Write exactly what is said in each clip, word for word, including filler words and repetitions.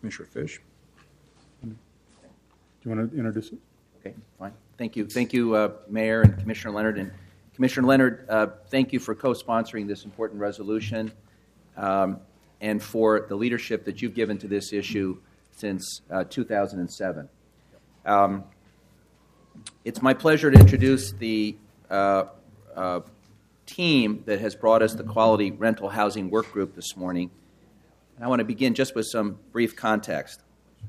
Commissioner Fish. Do you want to introduce it? Okay, fine. Thank you. Thank you, uh, Mayor and Commissioner Leonard. And Commissioner Leonard, uh, thank you for co-sponsoring this important resolution um, and for the leadership that you've given to this issue since uh, two thousand seven. Um, it's my pleasure to introduce the uh, uh, team that has brought us the Quality Rental Housing Work Group this morning. And I want to begin just with some brief context.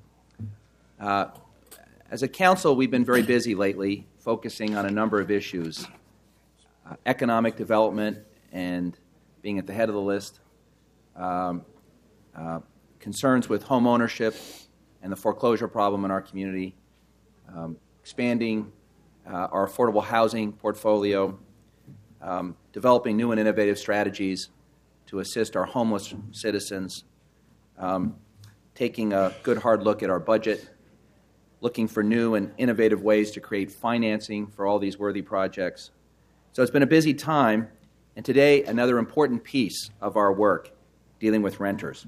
Uh, As a council, we've been very busy lately, focusing on a number of issues. Uh, economic development and being at the head of the list, um, uh, concerns with home ownership and the foreclosure problem in our community, um, expanding uh, our affordable housing portfolio, um, developing new and innovative strategies to assist our homeless citizens, um, taking a good hard look at our budget, looking for new and innovative ways to create financing for all these worthy projects. So it's been a busy time, and today another important piece of our work, dealing with renters.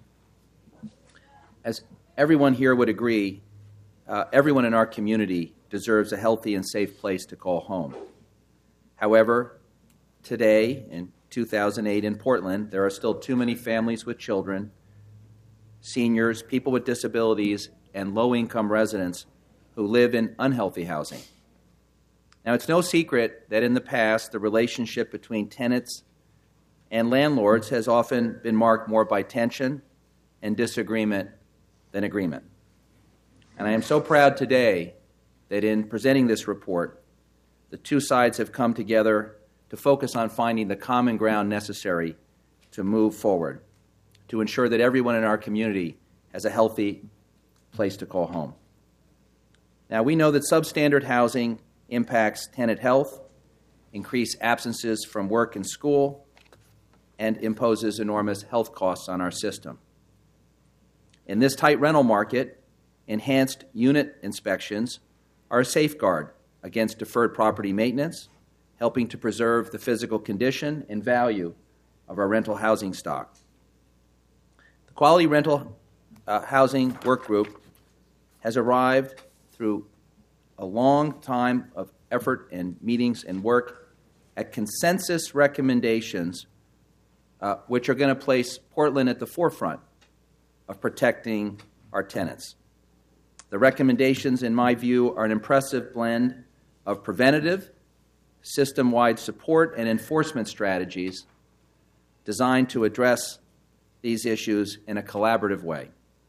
As everyone here would agree, uh, everyone in our community deserves a healthy and safe place to call home. However, today, in two thousand eight in Portland, there are still too many families with children, seniors, people with disabilities, and low-income residents who live in unhealthy housing. Now, it's no secret that in the past, the relationship between tenants and landlords has often been marked more by tension and disagreement than agreement. And I am so proud today that in presenting this report, the two sides have come together to focus on finding the common ground necessary to move forward, to ensure that everyone in our community has a healthy place to call home. Now, we know that substandard housing impacts tenant health, increases absences from work and school, and imposes enormous health costs on our system. In this tight rental market, enhanced unit inspections are a safeguard against deferred property maintenance, helping to preserve the physical condition and value of our rental housing stock. The Quality Rental uh, Housing Work Group has arrived through a long time of effort and meetings and work at consensus recommendations uh, which are going to place Portland at the forefront of protecting our tenants. The recommendations, in my view, are an impressive blend of preventative, system-wide support and enforcement strategies designed to address these issues in a collaborative way.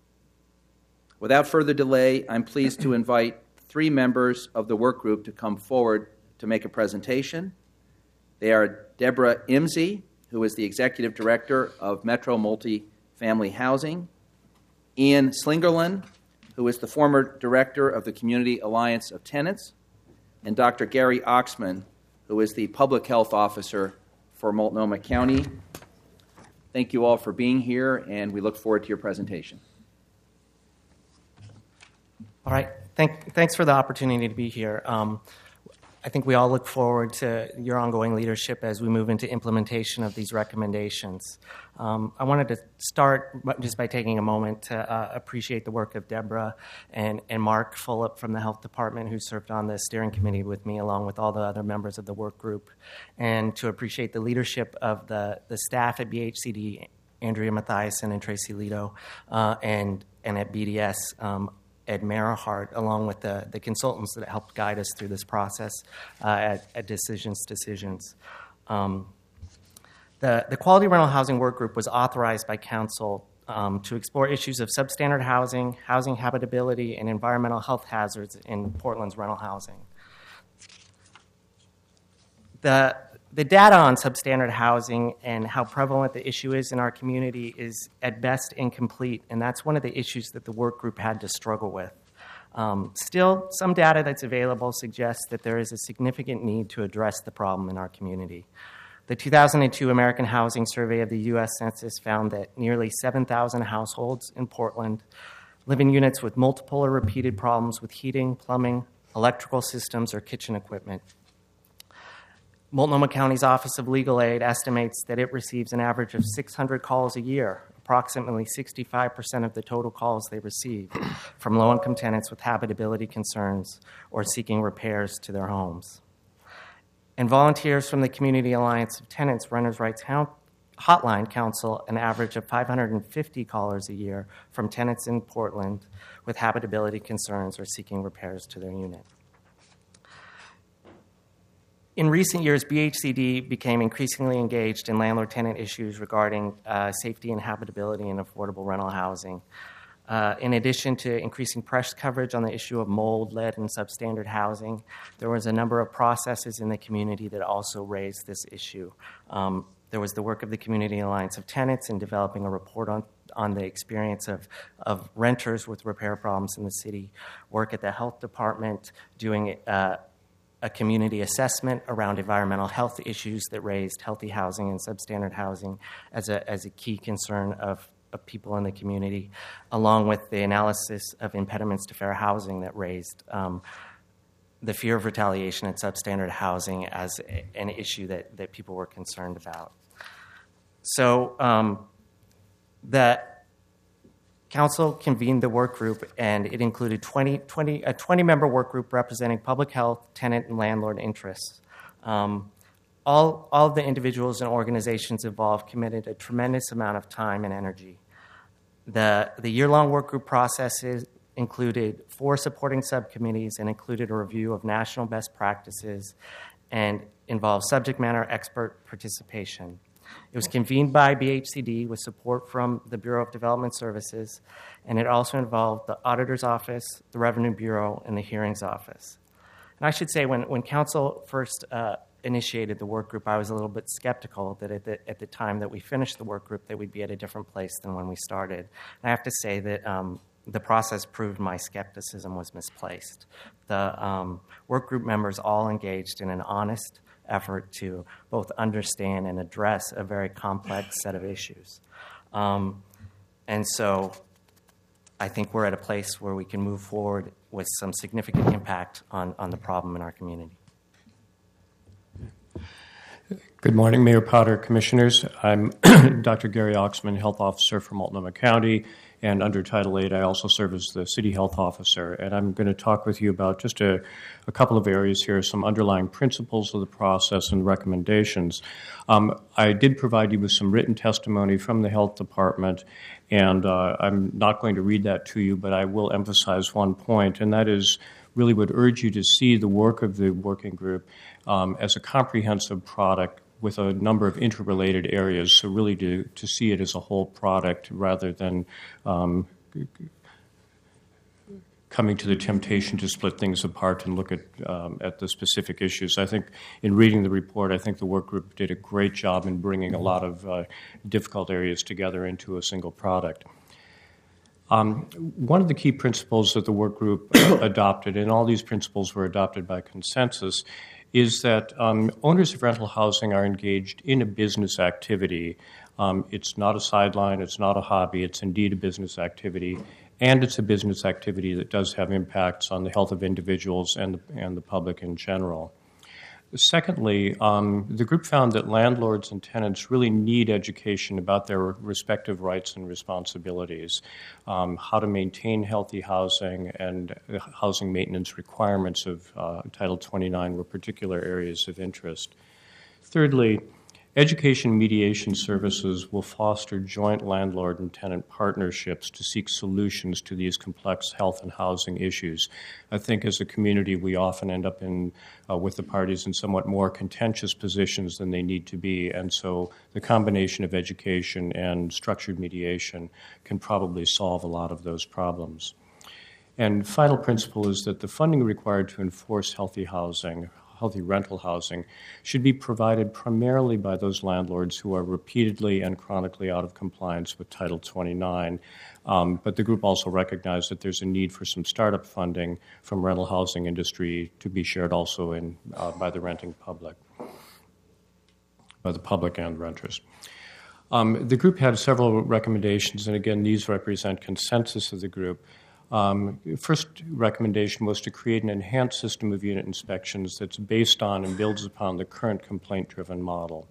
Without further delay, I'm pleased to invite three members of the work group to come forward to make a presentation. They are Deborah Imsey, who is the Executive Director of Metro Multifamily Housing, Ian Slingerland, who is the former Director of the Community Alliance of Tenants, and Doctor Gary Oxman, who is the Public Health Officer for Multnomah County. Thank you all for being here, and we look forward to your presentation. All right. Thank, thanks for the opportunity to be here. Um, I think we all look forward to your ongoing leadership as we move into implementation of these recommendations. Um, I wanted to start just by taking a moment to uh, appreciate the work of Deborah and, and Mark Fulop from the Health Department, who served on the steering committee with me, along with all the other members of the work group, and to appreciate the leadership of the, the staff at B H C D, Andrea Mathiasen and Tracy Lito, uh, and, and at B D S, um, Ed Marahart, along with the, the consultants that helped guide us through this process uh, at, at Decisions Decisions. Um, the, the Quality Rental Housing Work Group was authorized by Council um, to explore issues of substandard housing, housing habitability, and environmental health hazards in Portland's rental housing. The The data on substandard housing and how prevalent the issue is in our community is at best incomplete, and that's one of the issues that the work group had to struggle with. Um, still, some data that's available suggests that there is a significant need to address the problem in our community. The two thousand two American Housing Survey of the U S Census found that nearly seven thousand households in Portland live in units with multiple or repeated problems with heating, plumbing, electrical systems, or kitchen equipment. Multnomah County's Office of Legal Aid estimates that it receives an average of six hundred calls a year approximately sixty-five percent of the total calls they receive from low-income tenants with habitability concerns or seeking repairs to their homes. And volunteers from the Community Alliance of Tenants Renters' Rights Hotline counsel an average of five hundred fifty callers a year from tenants in Portland with habitability concerns or seeking repairs to their unit. In recent years, B H C D became increasingly engaged in landlord-tenant issues regarding uh, safety and habitability in affordable rental housing. Uh, in addition to increasing press coverage on the issue of mold, lead, and substandard housing, there was a number of processes in the community that also raised this issue. Um, there was the work of the Community Alliance of Tenants in developing a report on, on the experience of, of renters with repair problems in the city, work at the health department, doing uh, a community assessment around environmental health issues that raised healthy housing and substandard housing as a, as a key concern of, of people in the community, along with the analysis of impediments to fair housing that raised um, the fear of retaliation and substandard housing as a, an issue that, that people were concerned about. So um, the Council convened the work group, and it included twenty, twenty, a twenty-member work group representing public health, tenant, and landlord interests. Um, all, all of the individuals and organizations involved committed a tremendous amount of time and energy. The, the year-long work group processes included four supporting subcommittees and included a review of national best practices and involved subject matter expert participation. It was convened by B H C D with support from the Bureau of Development Services, and it also involved the Auditor's Office, the Revenue Bureau, and the Hearings Office. And I should say, when, when Council first uh, initiated the work group, I was a little bit skeptical that at the, at the time that we finished the work group that we'd be at a different place than when we started. And I have to say that um, the process proved my skepticism was misplaced. The um, work group members all engaged in an honest effort to both understand and address a very complex set of issues. Um, and so I think we're at a place where we can move forward with some significant impact on, on the problem in our community. Good morning, Mayor Potter, Commissioners. I'm Doctor Gary Oxman, Health Officer for Multnomah County, and under Title eight, I also serve as the City Health Officer. And I'm going to talk with you about just a, a couple of areas here, some underlying principles of the process and recommendations. Um, I did provide you with some written testimony from the Health Department, and uh, I'm not going to read that to you, but I will emphasize one point, and that is really would urge you to see the work of the working group um, as a comprehensive product with a number of interrelated areas, so really to, to see it as a whole product rather than um, coming to the temptation to split things apart and look at um, at the specific issues. I think in reading the report, I think the work group did a great job in bringing a lot of uh, difficult areas together into a single product. Um, one of the key principles that the work group adopted, and all these principles were adopted by consensus, is that um, owners of rental housing are engaged in a business activity. Um, it's not a sideline, it's not a hobby, it's indeed a business activity, and it's a business activity that does have impacts on the health of individuals and the, and the public in general. Secondly, um, the group found that landlords and tenants really need education about their respective rights and responsibilities, um, how to maintain healthy housing, and housing maintenance requirements of uh, Title twenty-nine were particular areas of interest. Thirdly, education mediation services will foster joint landlord and tenant partnerships to seek solutions to these complex health and housing issues. I think as a community, we often end up in uh, with the parties in somewhat more contentious positions than they need to be, and so the combination of education and structured mediation can probably solve a lot of those problems. And final principle is that the funding required to enforce healthy housing, healthy rental housing, should be provided primarily by those landlords who are repeatedly and chronically out of compliance with Title twenty-nine. Um, but the group also recognized that there's a need for some startup funding from rental housing industry to be shared also in uh, by the renting public, by the public and renters. Um, the group had several recommendations, and again, these represent consensus of the group. Um, first recommendation was to create an enhanced system of unit inspections that's based on and builds upon the current complaint-driven model.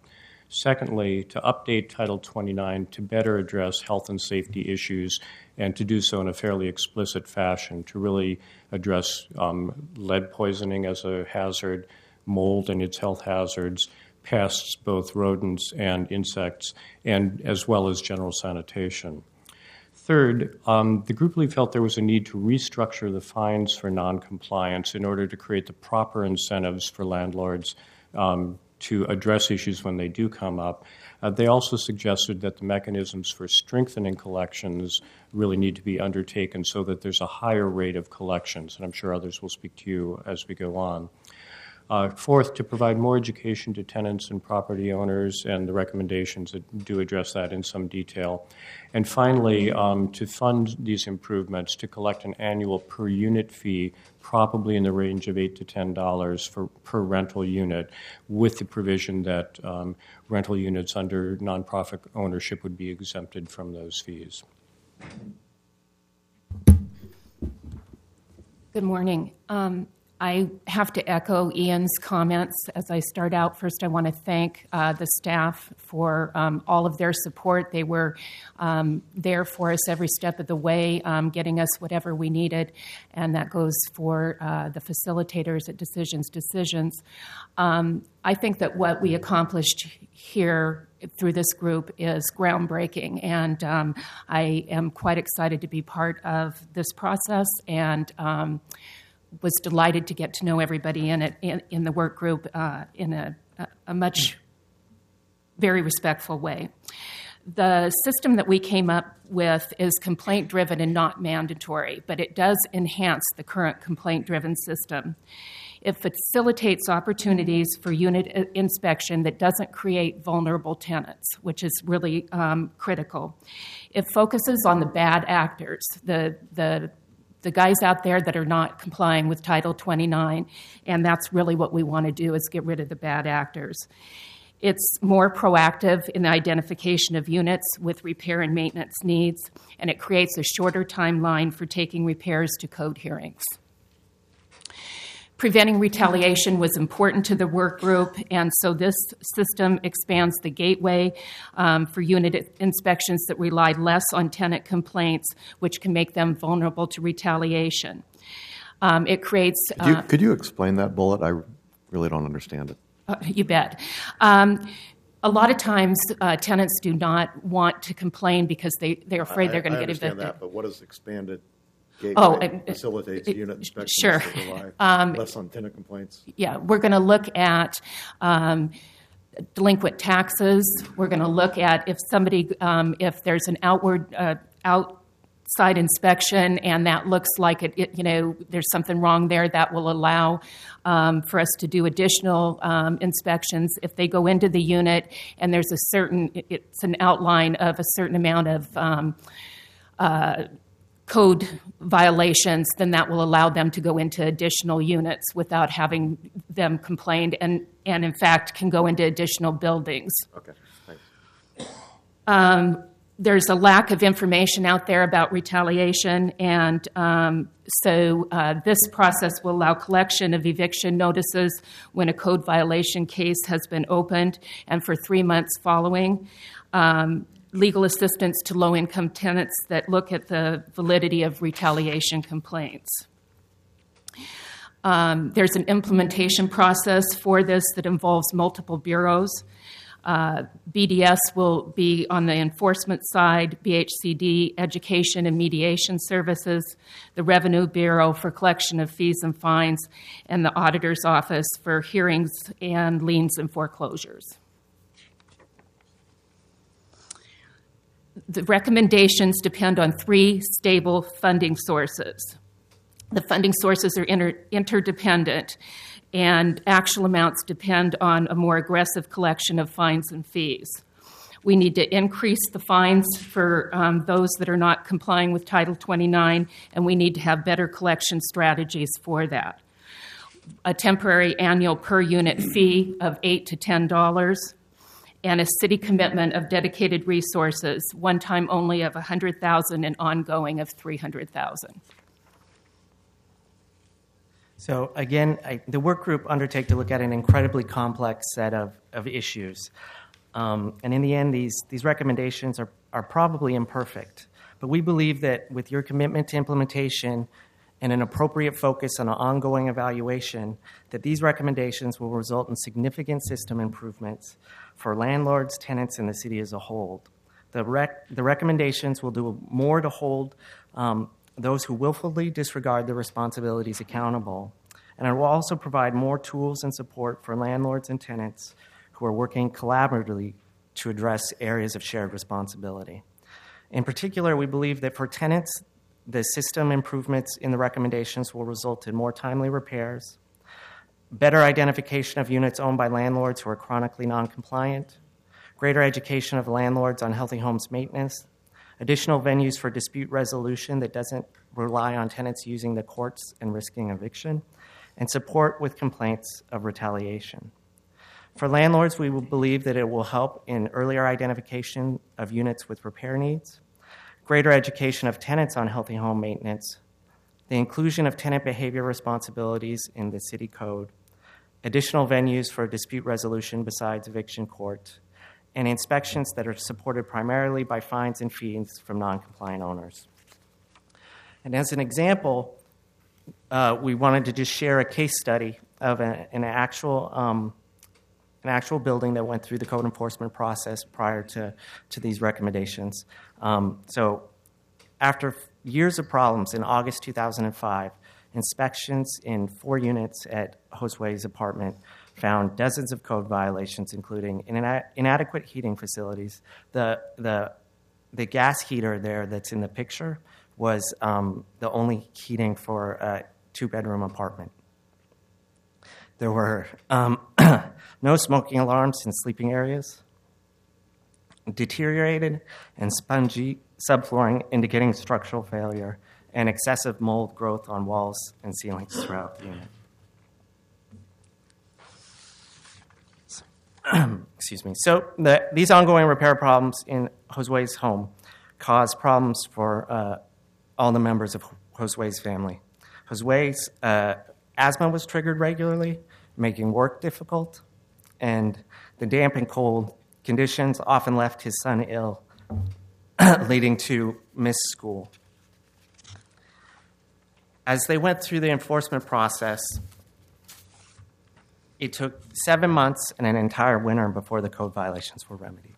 Secondly, to update Title twenty-nine to better address health and safety issues and to do so in a fairly explicit fashion, to really address um, lead poisoning as a hazard, mold and its health hazards, pests, both rodents and insects, and as well as general sanitation. Third, um, the group really felt there was a need to restructure the fines for noncompliance in order to create the proper incentives for landlords um, to address issues when they do come up. Uh, they also suggested that the mechanisms for strengthening collections really need to be undertaken so that there's a higher rate of collections, and I'm sure others will speak to you as we go on. Uh, fourth, to provide more education to tenants and property owners, and the recommendations that do address that in some detail. And finally, um, to fund these improvements, to collect an annual per unit fee, probably in the range of eight to ten dollars for per rental unit, with the provision that um, rental units under nonprofit ownership would be exempted from those fees. Good morning. Um, I have to echo Ian's comments as I start out. First, I want to thank uh, the staff for um, all of their support. They were um, there for us every step of the way, um, getting us whatever we needed, and that goes for uh, the facilitators at Decisions Decisions. Um, I think that what we accomplished here through this group is groundbreaking, and um, I am quite excited to be part of this process, and um, was delighted to get to know everybody in it in, in the work group uh, in a, a much very respectful way. The system that we came up with is complaint-driven and not mandatory, but it does enhance the current complaint-driven system. It facilitates opportunities for unit inspection that doesn't create vulnerable tenants, which is really um, critical. It focuses on the bad actors, the the the guys out there that are not complying with Title twenty-nine, and that's really what we want to do, is get rid of the bad actors. It's more proactive in the identification of units with repair and maintenance needs, and it creates a shorter timeline for taking repairs to code hearings. Preventing retaliation was important to the work group, and so this system expands the gateway um, for unit inspections that rely less on tenant complaints, which can make them vulnerable to retaliation. Um, it creates... Could you, uh, could you explain that bullet? I really don't understand it. Uh, you bet. Um, a lot of times, uh, tenants do not want to complain because they, they're afraid I, they're going to I get evicted. understand that, but what is expanded gateway Oh, uh, facilitates uh, unit inspections sure. that rely Um, less on tenant complaints? Yeah, we're going to look at um, delinquent taxes. We're going to look at if somebody, um, if there's an outward, uh, outside inspection and that looks like it, it, you know, there's something wrong there, that will allow um, for us to do additional um, inspections. If they go into the unit and there's a certain, it, it's an outline of a certain amount of um, uh, code violations, then that will allow them to go into additional units without having them complained, and, and in fact can go into additional buildings. Okay, thanks. Um, there's a lack of information out there about retaliation, and um, so uh, this process will allow collection of eviction notices when a code violation case has been opened, and for three months following. Um, legal assistance to low-income tenants that look at the validity of retaliation complaints. Um, there's an implementation process for this that involves multiple bureaus. Uh, B D S will be on the enforcement side, B H C D, Education and Mediation Services, the Revenue Bureau for collection of fees and fines, and the Auditor's Office for hearings and liens and foreclosures. The recommendations depend on three stable funding sources. The funding sources are inter- interdependent, and actual amounts depend on a more aggressive collection of fines and fees. We need to increase the fines for um, those that are not complying with Title twenty-nine, and we need to have better collection strategies for that. A temporary annual per unit fee of eight to ten dollars. And a city commitment of dedicated resources, one time only of one hundred thousand dollars and ongoing of three hundred thousand dollars. So again, I, the work group undertake to look at an incredibly complex set of, of issues. Um, and in the end, these, these recommendations are, are probably imperfect. But we believe that with your commitment to implementation and an appropriate focus on an ongoing evaluation, that these recommendations will result in significant system improvements for landlords, tenants, and the city as a whole. The, rec- the recommendations will do more to hold um, those who willfully disregard their responsibilities accountable, and it will also provide more tools and support for landlords and tenants who are working collaboratively to address areas of shared responsibility. In particular, we believe that for tenants, the system improvements in the recommendations will result in more timely repairs, better identification of units owned by landlords who are chronically non-compliant, greater education of landlords on healthy homes maintenance, additional venues for dispute resolution that doesn't rely on tenants using the courts and risking eviction, and support with complaints of retaliation. For landlords, we will believe that it will help in earlier identification of units with repair needs, greater education of tenants on healthy home maintenance, the inclusion of tenant behavior responsibilities in the city code, additional venues for dispute resolution besides eviction court, and inspections that are supported primarily by fines and fees from non-compliant owners. And as an example, uh, we wanted to just share a case study of a, an actual um, an actual building that went through the code enforcement process prior to, to these recommendations. Um, so after years of problems, in August two thousand five, inspections in four units at Josue's apartment found dozens of code violations, including ina- inadequate heating facilities. The, the, the gas heater there that's in the picture was um, the only heating for a two-bedroom apartment. There were um, no smoking alarms in sleeping areas, deteriorated and spongy subflooring indicating structural failure, and excessive mold growth on walls and ceilings throughout the unit. Excuse me. So the, these ongoing repair problems in Josue's home cause problems for uh, all the members of Josue's family. Josue's uh, asthma was triggered regularly, making work difficult, and the damp and cold conditions often left his son ill, leading to missed school. As they went through the enforcement process, it took seven months and an entire winter before the code violations were remedied.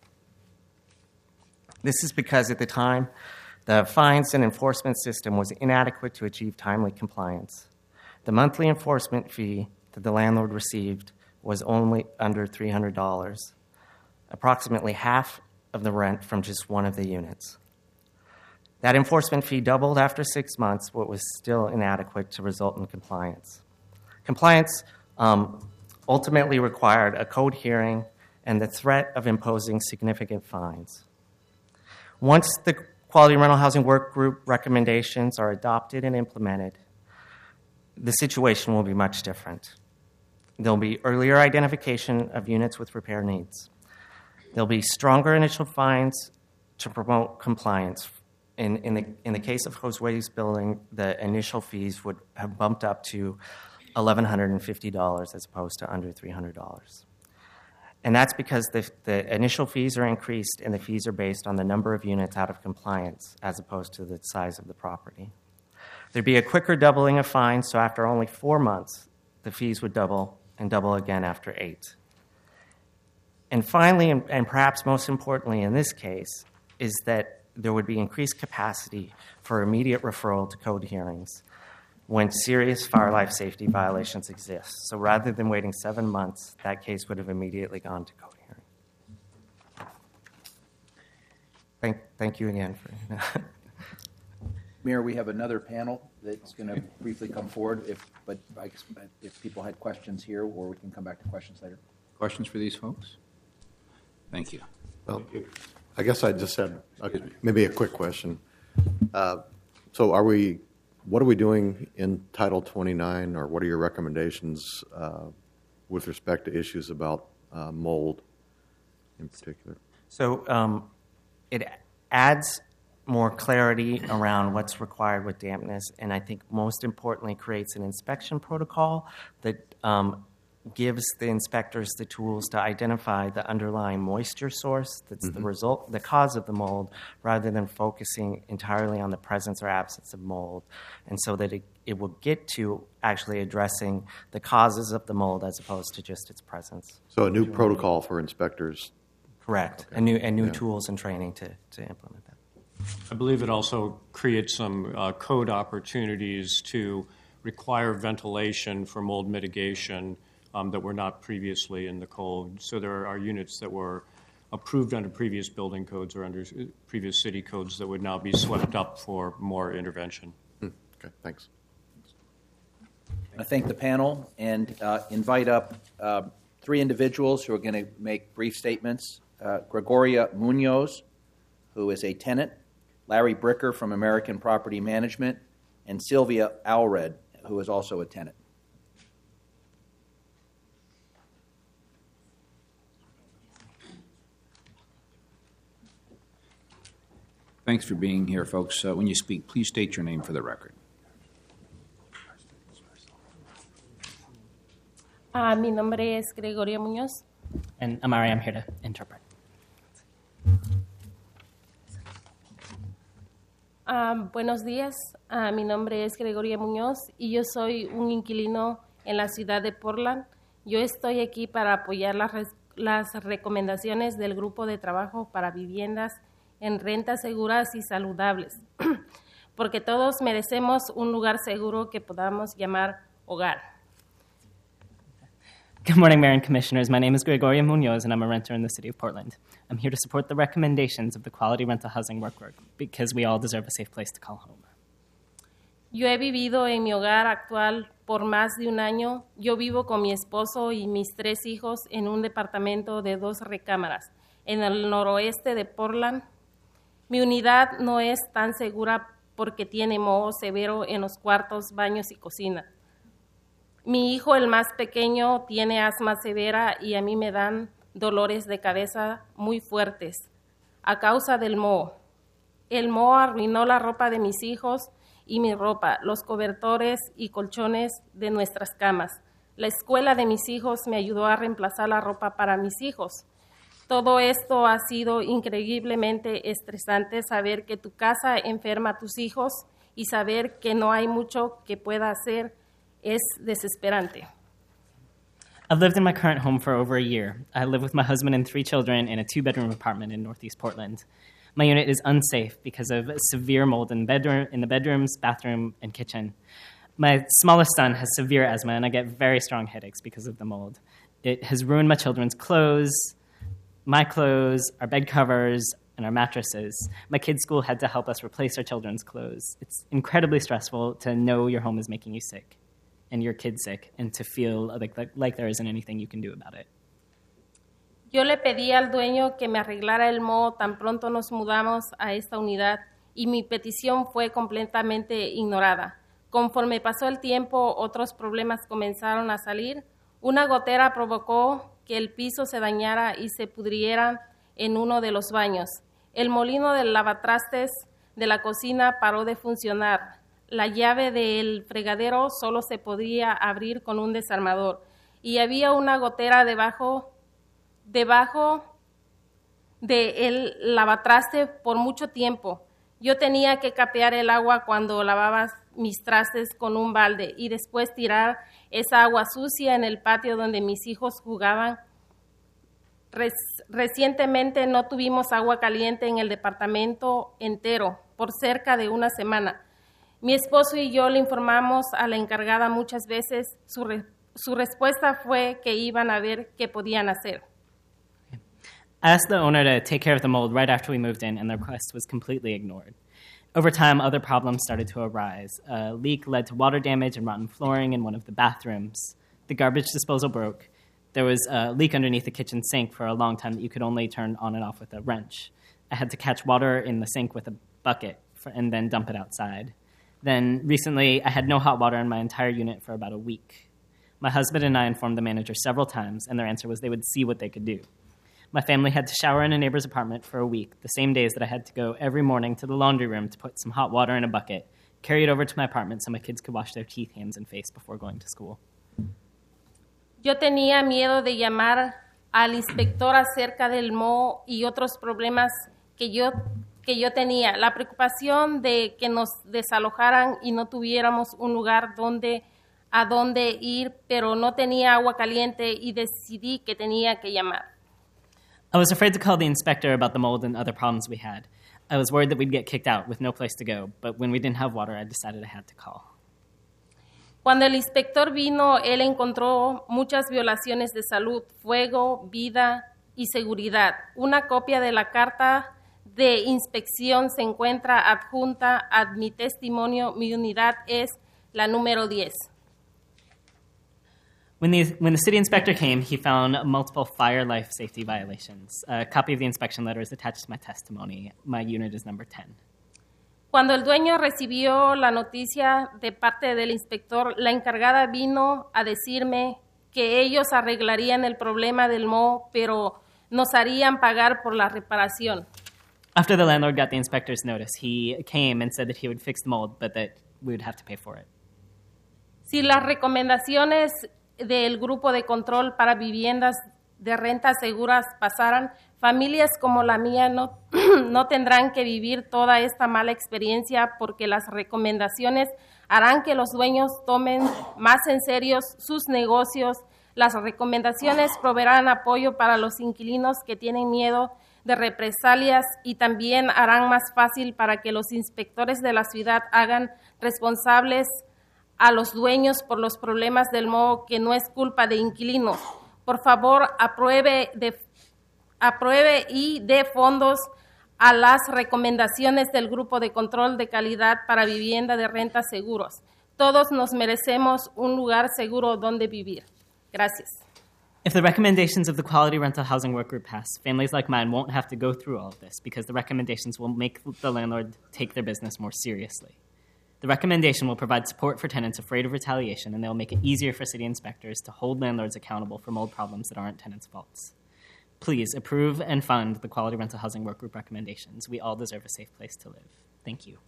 This is because at the time, the fines and enforcement system was inadequate to achieve timely compliance. The monthly enforcement fee that the landlord received was only under three hundred dollars, approximately half of the rent from just one of the units. That enforcement fee doubled after six months, but was still inadequate to result in compliance. Compliance um, ultimately required a code hearing and the threat of imposing significant fines. Once the Quality Rental Housing Work Group recommendations are adopted and implemented, the situation will be much different. There'll be earlier identification of units with repair needs. There'll be stronger initial fines to promote compliance. In, in, the, in the case of Josue's building, the initial fees would have bumped up to one thousand one hundred fifty dollars as opposed to under three hundred dollars. And that's because the, the initial fees are increased and the fees are based on the number of units out of compliance as opposed to the size of the property. There'd be a quicker doubling of fines, so after only four months, the fees would double and double again after eight. And finally, and, and perhaps most importantly in this case, is that there would be increased capacity for immediate referral to code hearings when serious fire life safety violations exist. So rather than waiting seven months, that case would have immediately gone to code hearing. Thank, thank you again for. Mayor, we have another panel that's going to briefly come forward. If, but I guess if people had questions here, or we can come back to questions later. Questions for these folks? Thank you. Well, I guess I just had a, maybe a quick question. Uh, so are we, what are we doing in Title twenty-nine, or what are your recommendations uh, with respect to issues about uh, mold in particular? So um, it adds more clarity around what's required with dampness, and I think most importantly creates an inspection protocol that um, gives the inspectors the tools to identify the underlying moisture source that's mm-hmm. the result, the cause of the mold, rather than focusing entirely on the presence or absence of mold, and so that it, it will get to actually addressing the causes of the mold as opposed to just its presence. So a new protocol for inspectors. Correct, okay. and new and new yeah. tools and training to, to implement that. I believe it also creates some uh, code opportunities to require ventilation for mold mitigation um, that were not previously in the code. So there are units that were approved under previous building codes or under previous city codes that would now be swept up for more intervention. Hmm. Okay, thanks. I thank the panel and uh, invite up uh, three individuals who are going to make brief statements. Uh, Gregoria Munoz, who is a tenant, Larry Bricker from American Property Management, and Sylvia Alred, who is also a tenant. Thanks for being here, folks. Uh, when you speak, please state your name for the record. Uh, mi nombre es Gregoria Muñoz. And Amari, I'm here to interpret. Uh, buenos días, uh, mi nombre es Gregoria Muñoz y yo soy un inquilino en la ciudad de Portland. Yo estoy aquí para apoyar las, res- las recomendaciones del Grupo de Trabajo para Viviendas en Rentas Seguras y Saludables, porque todos merecemos un lugar seguro que podamos llamar hogar. Good morning, Mayor and Commissioners. My name is Gregoria Munoz, and I'm a renter in the city of Portland. I'm here to support the recommendations of the Quality Rental Housing Work Group because we all deserve a safe place to call home. Yo he vivido en mi hogar actual por más de un año. Yo vivo con mi esposo y mis tres hijos en un departamento de dos recámaras en el noroeste de Portland. Mi unidad no es tan segura porque tiene moho severo en los cuartos, baños y cocina. Mi hijo, el más pequeño, tiene asma severa y a mí me dan dolores de cabeza muy fuertes a causa del moho. El moho arruinó la ropa de mis hijos y mi ropa, los cobertores y colchones de nuestras camas. La escuela de mis hijos me ayudó a reemplazar la ropa para mis hijos. Todo esto ha sido increíblemente estresante, saber que tu casa enferma a tus hijos y saber que no hay mucho que pueda hacer es desesperante. I've lived in my current home for over a year. I live with my husband and three children in a two-bedroom apartment in Northeast Portland. My unit is unsafe because of severe mold in, bedroom, in the bedrooms, bathroom, and kitchen. My smallest son has severe asthma, and I get very strong headaches because of the mold. It has ruined my children's clothes, my clothes, our bed covers, and our mattresses. My kids' school had to help us replace our children's clothes. It's incredibly stressful to know your home is making you sick and your kid's sick and to feel like, like, like there isn't anything you can do about it. Yo le pedí al dueño que me arreglara el moho tan pronto nos mudamos a esta unidad y mi petición fue completamente ignorada. Conforme pasó el tiempo, otros problemas comenzaron a salir. Una gotera provocó que el piso se dañara y se pudriera en uno de los baños. El molino del lavatrastes de la cocina paró de funcionar. La llave del fregadero solo se podía abrir con un desarmador y había una gotera debajo, debajo del lavatraste por mucho tiempo. Yo tenía que capear el agua cuando lavaba mis trastes con un balde y después tirar esa agua sucia en el patio donde mis hijos jugaban. Rec- recientemente no tuvimos agua caliente en el departamento entero por cerca de una semana. Mi esposo y yo le informamos a la encargada muchas veces. Su, re- su respuesta fue que iban a ver qué podían hacer. I asked the owner to take care of the mold right after we moved in, and the request was completely ignored. Over time, other problems started to arise. A leak led to water damage and rotten flooring in one of the bathrooms. The garbage disposal broke. There was a leak underneath the kitchen sink for a long time that you could only turn on and off with a wrench. I had to catch water in the sink with a bucket for, and then dump it outside. Then recently, I had no hot water in my entire unit for about a week. My husband and I informed the manager several times, and their answer was they would see what they could do. My family had to shower in a neighbor's apartment for a week, the same days that I had to go every morning to the laundry room to put some hot water in a bucket, carry it over to my apartment so my kids could wash their teeth, hands, and face before going to school. Yo tenía miedo de llamar al inspector acerca del moho y otros problemas que yo, que yo tenía. La preocupación de que nos desalojaran y no tuviéramos un lugar donde, a donde ir, pero no tenía agua caliente y decidí que tenía que llamar. I was afraid to call the inspector about the mold and other problems we had. I was worried that we'd get kicked out with no place to go, but when we didn't have water, I decided I had to call. Cuando el inspector vino, él encontró muchas violaciones de salud, fuego, vida y seguridad. Una copia de la carta de inspección se encuentra adjunta a mi testimonio. Mi unidad es la número diez. When the, when the city inspector came, he found multiple fire life safety violations. A copy of the inspection letter is attached to my testimony. My unit is number ten. Cuando el dueño recibió la noticia de parte del inspector, la encargada vino a decirme que ellos arreglarían el problema del moho, pero nos harían pagar por la reparación. After the landlord got the inspector's notice, he came and said that he would fix the mold, but that we would have to pay for it. Si las recomendaciones del grupo de control para viviendas de rentas seguras pasaran, familias como la mía no, no tendrán que vivir toda esta mala experiencia porque las recomendaciones harán que los dueños tomen más en serio sus negocios. Las recomendaciones proveerán apoyo para los inquilinos que tienen miedo de represalias y también harán más fácil para que los inspectores de la ciudad hagan responsables a los dueños por los problemas del moho que no es culpa de inquilinos. Por favor, apruebe, de, apruebe y dé fondos a las recomendaciones del Grupo de Control de Calidad para Vivienda de Rentas Seguros. Todos nos merecemos un lugar seguro donde vivir. Gracias. If the recommendations of the Quality Rental Housing Work Group pass, families like mine won't have to go through all of this because the recommendations will make the landlord take their business more seriously. The recommendation will provide support for tenants afraid of retaliation, and they will make it easier for city inspectors to hold landlords accountable for mold problems that aren't tenants' faults. Please approve and fund the Quality Rental Housing Work Group recommendations. We all deserve a safe place to live. Thank you.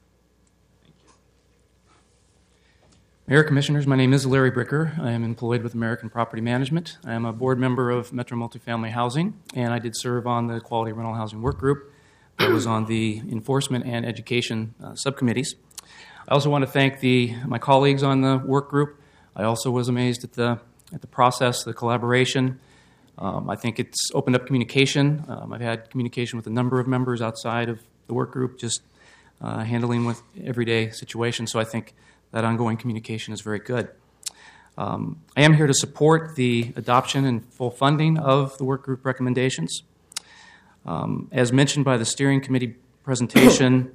Mayor, Commissioners, my name is Larry Bricker. I am employed with American Property Management. I am a board member of Metro Multifamily Housing, and I did serve on the Quality Rental Housing Work Group. I was on the Enforcement and Education uh, subcommittees. I also want to thank the, my colleagues on the work group. I also was amazed at the, at the process, the collaboration. Um, I think it's opened up communication. Um, I've had communication with a number of members outside of the work group, just uh, handling with everyday situations. So I think that ongoing communication is very good. Um, I am here to support the adoption and full funding of the work group recommendations. Um, as mentioned by the steering committee presentation,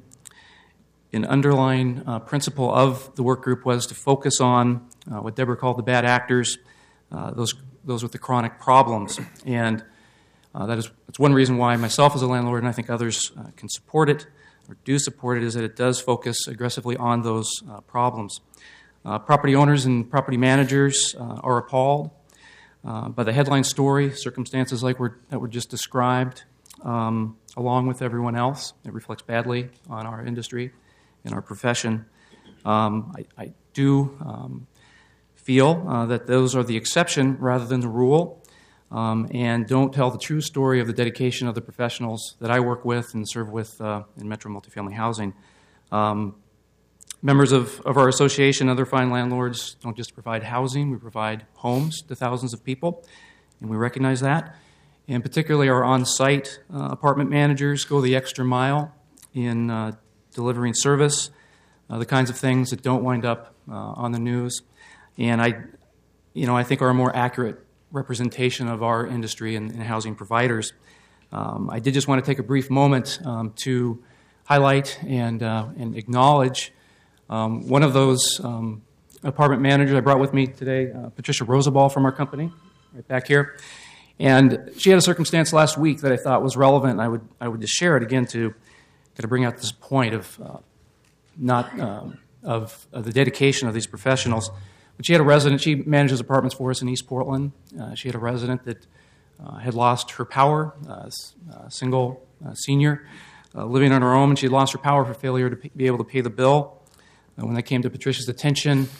an underlying uh, principle of the work group was to focus on uh, what Deborah called the bad actors, uh, those those with the chronic problems. And uh, that is that's one reason why myself as a landlord, and I think others uh, can support it or do support it, is that it does focus aggressively on those uh, problems. Uh, property owners and property managers uh, are appalled uh, by the headline story, circumstances like we're, that were just described, um, along with everyone else. It reflects badly on our industry in our profession. Um, I, I do um, feel uh, that those are the exception rather than the rule, um, and don't tell the true story of the dedication of the professionals that I work with and serve with uh, in Metro Multifamily Housing. Um, members of, of our association, other fine landlords, don't just provide housing, we provide homes to thousands of people, and we recognize that. And particularly our on-site uh, apartment managers go the extra mile in uh, delivering service, uh, the kinds of things that don't wind up uh, on the news, and I, you know, I think are a more accurate representation of our industry and, and housing providers. Um, I did just want to take a brief moment um, to highlight and uh, and acknowledge um, one of those um, apartment managers I brought with me today, uh, Patricia Rosabal from our company, right back here, and she had a circumstance last week that I thought was relevant. And I would I would just share it again to. to bring out this point of uh, not um, of, of the dedication of these professionals. But she had a resident, she manages apartments for us in East Portland. Uh, she had a resident that uh, had lost her power, uh, a single uh, senior uh, living on her own, and she had lost her power for failure to p- be able to pay the bill. Uh, when that came to Patricia's attention,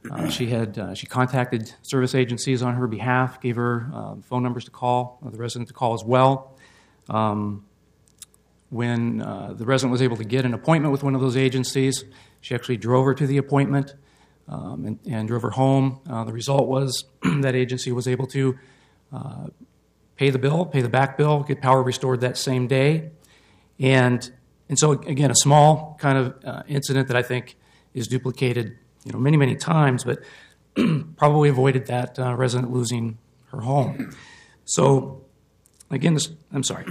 Uh, she had uh, she contacted service agencies on her behalf, gave her uh, phone numbers to call, uh, the resident to call as well. Um, when uh, the resident was able to get an appointment with one of those agencies, she actually drove her to the appointment um, and, and drove her home. Uh, the result was that agency was able to uh, pay the bill, pay the back bill, get power restored that same day. And and so, again, a small kind of uh, incident that I think is duplicated, you know, many, many times, but probably avoided that uh, resident losing her home. So, again, this, I'm sorry,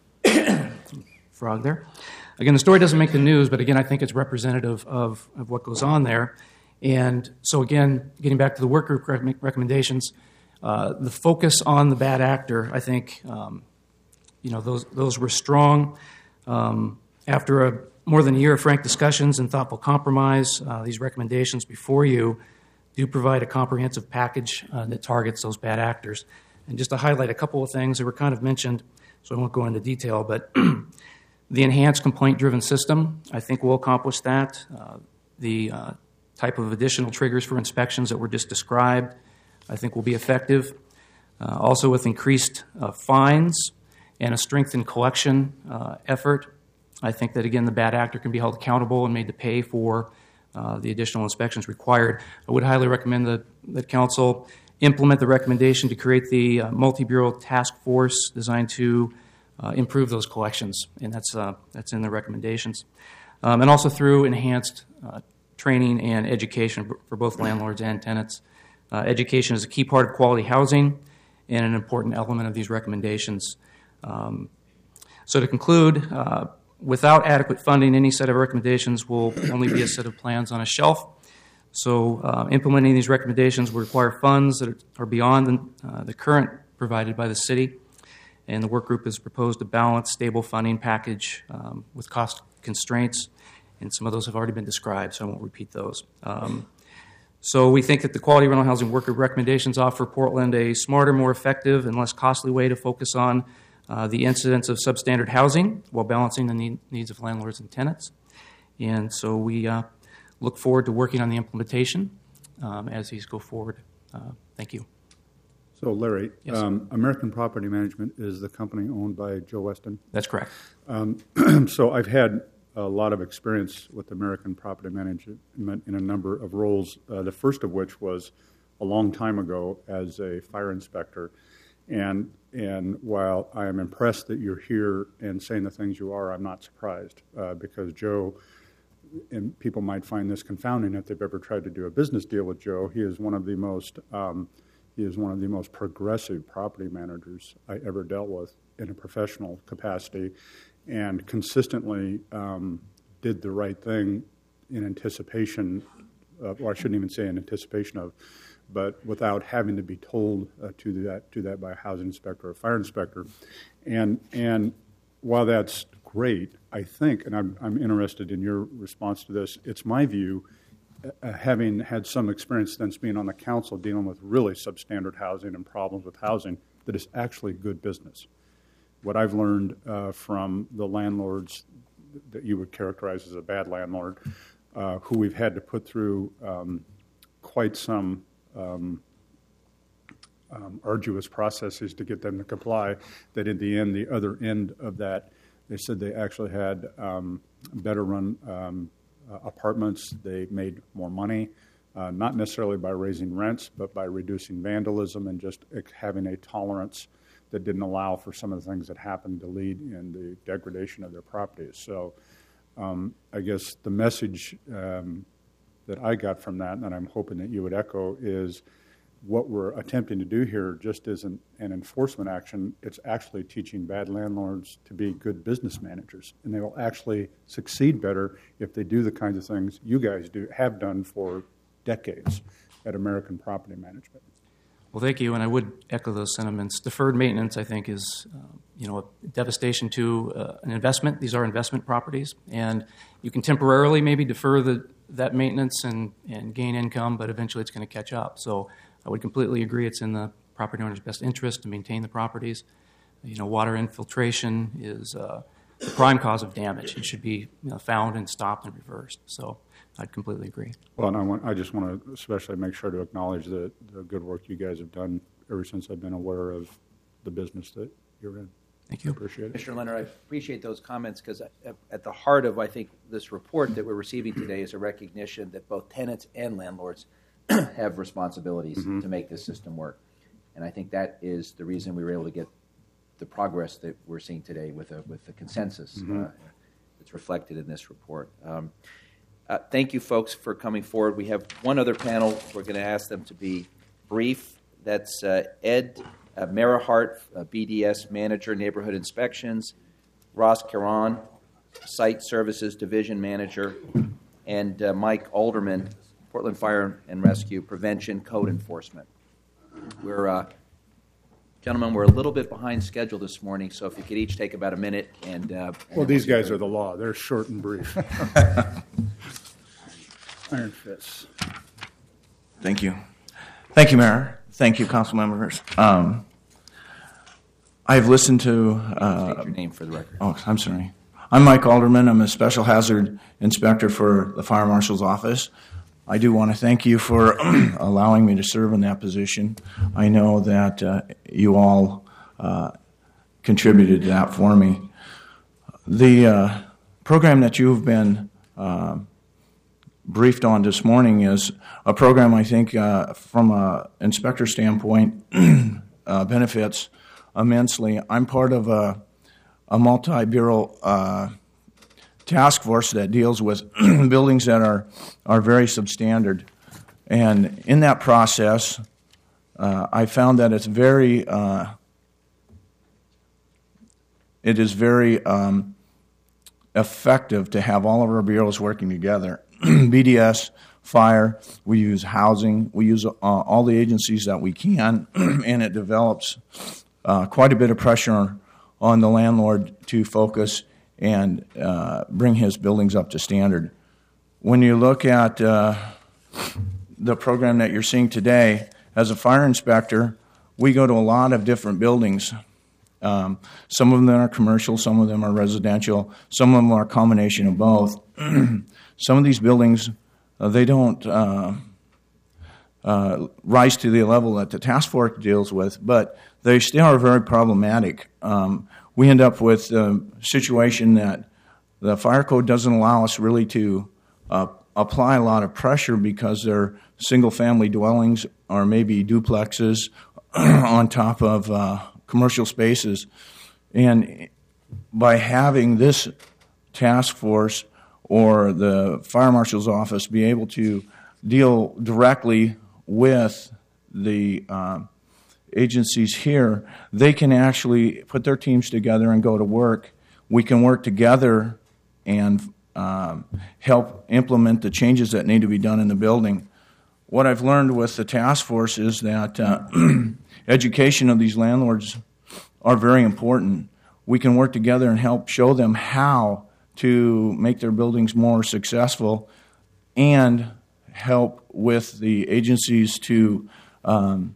frog there. Again, the story doesn't make the news, but again, I think it's representative of, of what goes on there. And so, again, getting back to the work group rec- recommendations, uh, the focus on the bad actor, I think, um, you know, those those were strong. Um, after a more than a year of frank discussions and thoughtful compromise, uh, these recommendations before you do provide a comprehensive package uh, that targets those bad actors. And just to highlight a couple of things that were kind of mentioned, so I won't go into detail, but the enhanced complaint-driven system, I think will accomplish that. Uh, the uh, type of additional triggers for inspections that were just described, I think will be effective. Uh, also with increased uh, fines and a strengthened collection uh, effort, I think that, again, the bad actor can be held accountable and made to pay for uh, the additional inspections required. I would highly recommend that, that Council implement the recommendation to create the uh, multi-bureau task force designed to uh, improve those collections, and that's, uh, that's in the recommendations. Um, and also through enhanced uh, training and education for both landlords and tenants. Uh, education is a key part of quality housing and an important element of these recommendations. Um, so to conclude, uh, without adequate funding, any set of recommendations will only be a set of plans on a shelf. So uh, implementing these recommendations will require funds that are beyond the, uh, the current provided by the city. And the work group has proposed a balanced, stable funding package um, with cost constraints. And some of those have already been described, so I won't repeat those. Um, so we think that the Quality Rental Housing Work Group recommendations offer Portland a smarter, more effective, and less costly way to focus on Uh, the incidence of substandard housing while balancing the need, needs of landlords and tenants. And so we uh, look forward to working on the implementation um, as these go forward. Uh, thank you. So, Larry, Yes. um, American Property Management is the company owned by Joe Weston. That's correct. Um, so I've had a lot of experience with American Property Management in a number of roles, uh, the first of which was a long time ago as a fire inspector. And and while I am impressed that you're here and saying the things you are, I'm not surprised uh, because Joe, and people might find this confounding if they've ever tried to do a business deal with Joe. He is one of the most um, he is one of the most progressive property managers I ever dealt with in a professional capacity, and consistently um, did the right thing in anticipation of, or I shouldn't even say in anticipation of, but without having to be told uh, to do that to that by a housing inspector or a fire inspector. And and while that's great, I think, and I'm, I'm interested in your response to this, it's my view, uh, having had some experience since being on the council dealing with really substandard housing and problems with housing, that it's actually good business. What I've learned uh, from the landlords that you would characterize as a bad landlord, uh, who we've had to put through um, quite some Um, um, arduous processes to get them to comply, that in the end, the other end of that, they said they actually had um, better run um, uh, apartments. They made more money, uh, not necessarily by raising rents, but by reducing vandalism and just having a tolerance that didn't allow for some of the things that happened to lead in the degradation of their properties. So um, I guess the message um, that I got from that, and I'm hoping that you would echo, is what we're attempting to do here just isn't an enforcement action. It's actually teaching bad landlords to be good business managers, and they will actually succeed better if they do the kinds of things you guys do have done for decades at American Property Management. Well, thank you, and I would echo those sentiments. Deferred maintenance, I think, is uh, you know, a devastation to uh, an investment. These are investment properties, and you can temporarily maybe defer the that maintenance and, and gain income, but eventually it's going to catch up. So I would completely agree it's in the property owner's best interest to maintain the properties. You know, water infiltration is uh, the prime cause of damage. It should be, you know, found and stopped and reversed. So I'd completely agree. Well, and I, want, I just want to especially make sure to acknowledge the, the good work you guys have done ever since I've been aware of the business that you're in. Thank you. Appreciate it. Commissioner Leonard, I appreciate those comments because at the heart of, I think, this report that we're receiving today is a recognition that both tenants and landlords have responsibilities mm-hmm. to make this system work. And I think that is the reason we were able to get the progress that we're seeing today with a, with the consensus mm-hmm. uh, that's reflected in this report. Um, uh, thank you, folks, for coming forward. We have one other panel. We're going to ask them to be brief. That's uh, Ed uh, Merihart, uh, B D S Manager, Neighborhood Inspections, Ross Caron, Site Services Division Manager, and uh, Mike Alderman, Portland Fire and Rescue Prevention Code Enforcement. We're, uh, gentlemen, we're a little bit behind schedule this morning, so if you could each take about a minute. and. Uh, well, these we'll guys are the law. They're short and brief. Iron fists. Thank you. Thank you, Mayor. Thank you, council members. Um, I've listened to... Uh, State your name for the record. Oh, I'm sorry. I'm Mike Alderman. I'm a special hazard inspector for the Fire Marshal's Office. I do want to thank you for allowing me to serve in that position. I know that uh, you all uh, contributed to that for me. The uh, program that you've been uh, briefed on this morning is a program I think uh, from an inspector standpoint uh, benefits immensely. I'm part of a, a multi-bureau uh, task force that deals with buildings that are, are very substandard. And in that process, uh, I found that it's very, uh, it is very um, effective to have all of our bureaus working together. B D S, fire, we use housing, we use uh, all the agencies that we can, and it develops uh, quite a bit of pressure on the landlord to focus and uh, bring his buildings up to standard. When you look at uh, the program that you're seeing today, as a fire inspector, we go to a lot of different buildings. Um, some of them are commercial, some of them are residential, some of them are a combination of both. Some of these buildings, uh, they don't uh, uh, rise to the level that the task force deals with, but they still are very problematic. Um, we end up with a situation that the fire code doesn't allow us really to uh, apply a lot of pressure because they're single-family dwellings or maybe duplexes on top of uh, commercial spaces. And by having this task force or the fire marshal's office be able to deal directly with the uh, agencies here, they can actually put their teams together and go to work. We can work together and um, help implement the changes that need to be done in the building. What I've learned with the task force is that uh, education of these landlords are very important. We can work together and help show them how to make their buildings more successful and help with the agencies to um,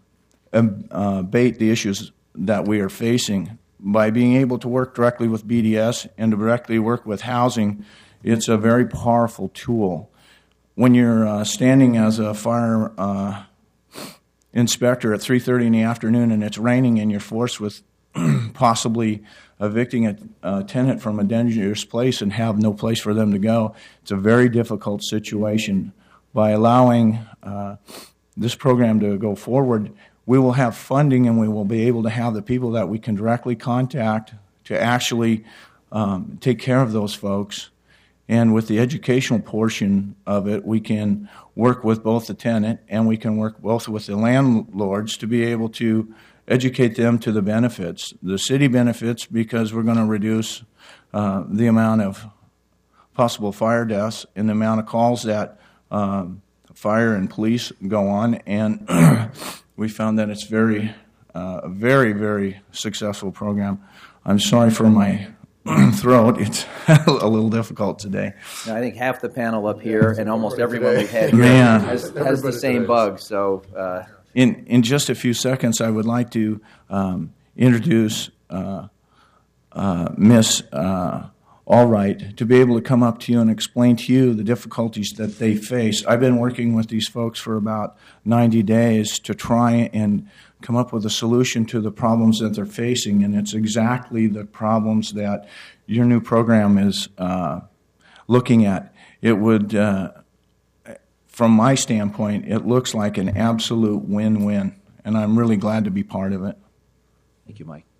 abate the issues that we are facing. By being able to work directly with B D S and directly work with housing, it's a very powerful tool. When you're uh, standing as a fire uh, inspector at three thirty in the afternoon and it's raining and you're forced with possibly evicting a, a tenant from a dangerous place and have no place for them to go, it's a very difficult situation. By allowing uh, this program to go forward, we will have funding and we will be able to have the people that we can directly contact to actually um, take care of those folks. And with the educational portion of it, we can work with both the tenant and we can work both with the landlords to be able to educate them to the benefits. The city benefits because we're going to reduce uh, the amount of possible fire deaths and the amount of calls that um, fire and police go on. And we found that it's very, uh, a very, very successful program. I'm sorry for my throat. It's a little difficult today. Now, I think half the panel up here and almost everyone we've had here Man. has, has the same bug. So, uh, in in just a few seconds, I would like to um, introduce uh, uh, Miss uh, all right to be able to come up to you and explain to you the difficulties that they face. I've been working with these folks for about ninety days to try and come up with a solution to the problems that they're facing, and it's exactly the problems that your new program is uh, looking at. It would, uh, from my standpoint, it looks like an absolute win-win, and I'm really glad to be part of it. Thank you, Mike.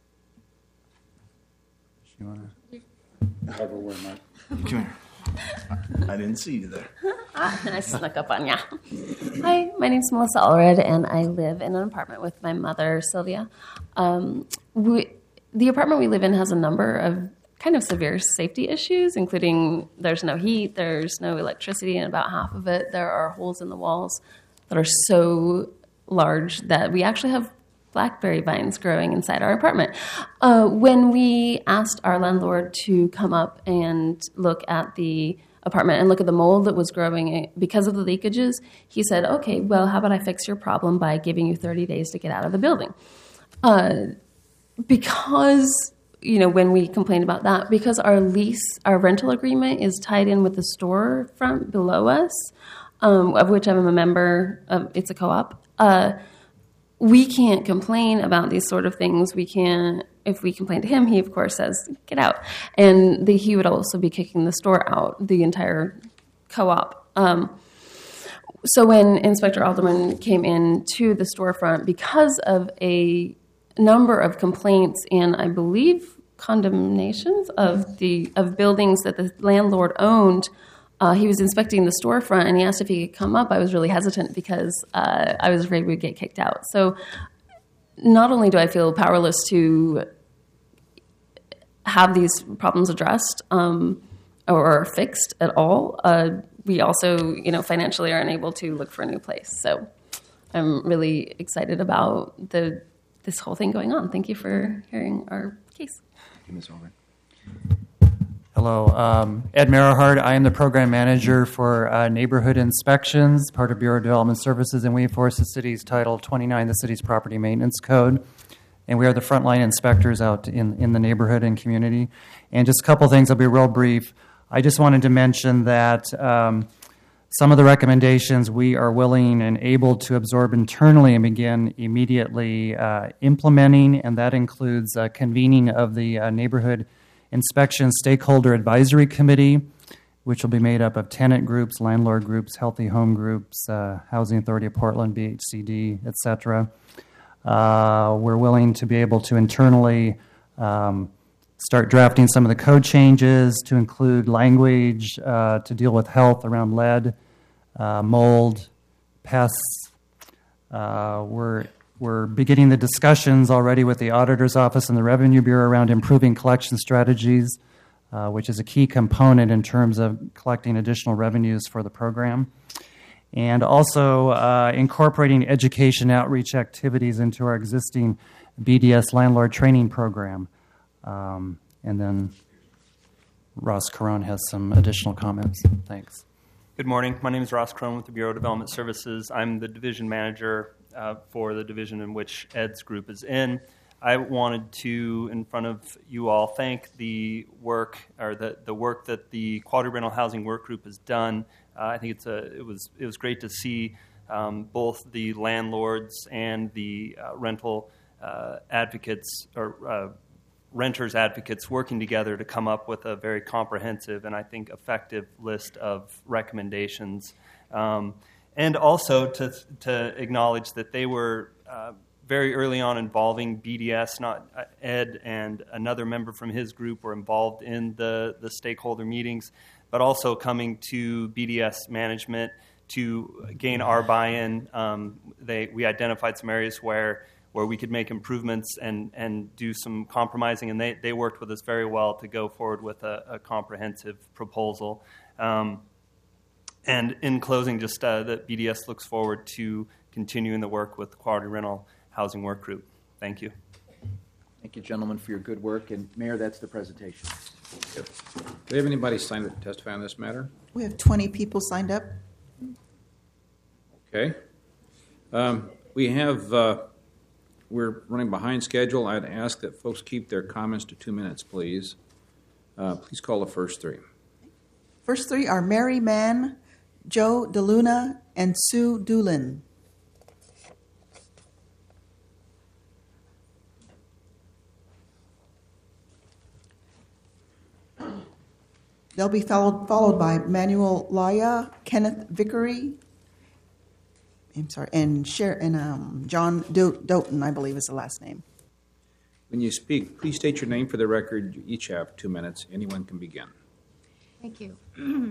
You want to have a word, Mike? Come here. I didn't see you there. I snuck up on you. Hi, my name's Melissa Allred, and I live in an apartment with my mother, Sylvia. Um, we, the apartment we live in has a number of kind of severe safety issues, including there's no heat, there's no electricity in about half of it. There are holes in the walls that are so large that we actually have blackberry vines growing inside our apartment. Uh, when we asked our landlord to come up and look at the apartment and look at the mold that was growing because of the leakages, he said, okay, well, how about I fix your problem by giving you thirty days to get out of the building? Uh, because, you know, when we complained about that, because our lease, our rental agreement is tied in with the storefront below us, um, of which I'm a member of, it's a co-op, uh, we can't complain about these sort of things. We can't, if we complain to him, he of course says, get out. And the, he would also be kicking the store out, the entire co-op. Um, so when Inspector Alderman came in to the storefront, because of a number of complaints and I believe condemnations of the of buildings that the landlord owned, Uh, he was inspecting the storefront, and he asked if he could come up. I was really hesitant because uh, I was afraid we'd get kicked out. So not only do I feel powerless to have these problems addressed um, or fixed at all, uh, we also, you know, financially are unable to look for a new place. So I'm really excited about the this whole thing going on. Thank you for hearing our case. Thank you, Miz Allred. Hello, um, Ed Merihard. I am the program manager for uh, neighborhood inspections, part of Bureau of Development Services, and we enforce the city's Title twenty-nine, the city's property maintenance code. And we are the frontline inspectors out in, in the neighborhood and community. And just a couple things, I'll be real brief. I just wanted to mention that um, some of the recommendations we are willing and able to absorb internally and begin immediately uh, implementing, and that includes uh, convening of the uh, neighborhood Inspection Stakeholder Advisory Committee, which will be made up of tenant groups, landlord groups, healthy home groups, uh, Housing Authority of Portland, B H C D, et cetera. Uh, we're willing to be able to internally um, start drafting some of the code changes to include language uh, to deal with health around lead, uh, mold, pests. Uh, we're We're beginning the discussions already with the Auditor's Office and the Revenue Bureau around improving collection strategies, uh, which is a key component in terms of collecting additional revenues for the program. And also uh, incorporating education outreach activities into our existing B D S landlord training program. Um, and then Ross Caron has some additional comments. Thanks. Good morning. My name is Ross Crone with the Bureau of Development Services. I'm the division manager uh, for the division in which Ed's group is in. I wanted to, in front of you all, thank the work or the, the work that the Quality Rental Housing Work Group has done. Uh, I think it's a it was it was great to see um, both the landlords and the uh, rental uh, advocates or uh, renters advocates working together to come up with a very comprehensive and I think effective list of recommendations, um, and also to to acknowledge that they were uh, very early on involving B D S. Not uh, Ed and another member from his group were involved in the the stakeholder meetings, but also coming to B D S management to gain our buy-in. Um, they we identified some areas where. where we could make improvements and, and do some compromising, and they, they worked with us very well to go forward with a, a comprehensive proposal. Um, and in closing, just uh, that B D S looks forward to continuing the work with the Quality Rental Housing Work Group. Thank you. Thank you, gentlemen, for your good work. And Mayor, that's the presentation. Do we have anybody signed up to testify on this matter? We have twenty people signed up. Okay. Um, we have... Uh, We're running behind schedule. I'd ask that folks keep their comments to two minutes, please. Uh, please call the first three. First three are Mary Mann, Joe DeLuna, and Sue Doolin. They'll be followed, followed by Manuel Laya, Kenneth Vickery, I'm sorry, and, Sher- and um, John Do- Doughton, I believe is the last name. When you speak, please state your name for the record. You each have two minutes. Anyone can begin. Thank you.